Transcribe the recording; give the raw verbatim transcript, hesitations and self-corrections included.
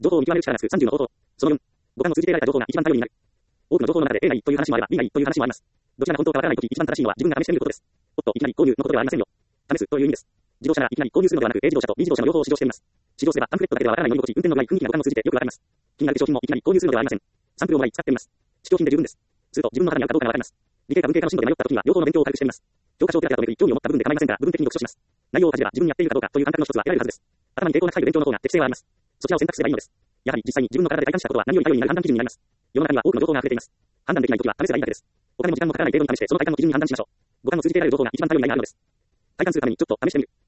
情報を見極める力がつくさんじゅうの方法。そのよん、五感を通じて得られた情報が一番頼りになる。多くの情報の中で A がいいという話もあれば B がいいという話もあります。どちらが本当かわからないとき一番正しいのは自分が試してみることです。おっと、いきなり購入のことではありませんよ。試すという意味です。自動車がいきなり購入するのではなく A 自動車と B 自動車の両方を試乗してみます。試乗すればパンフレットだけではわからない乗り心地、運転のうまい雰囲気が五感を通じてよくわかります。気になる商品もいきなり購入するのではありません。サンプルをもらい使ってみます。試供品で十分です。すると自分の肌に合うかどうかがわかります。理系か文系かの進路で迷ったときには両方の勉強を軽くしてみます。教科書をペラペラとめくり興味を持った部分で構いませんから部分的に読書します。内容を恥じれば自分にやっているかどうかという感覚の一つは得られるはずです。頭に抵抗なく入る勉強の方が適性はあります。そちらを選択すればいいのです。やはり実際に自分の体で体感したことは何より頼りになる判断基準になります。世の中には多くの情報が溢れています。判断できないときは試せばいいだけです。お金も時間もかからない程度に試してその体感の基準に判断しましょう。五感を通じて得られる情報が一番頼りになるのです。体感するためにちょっと試してみる。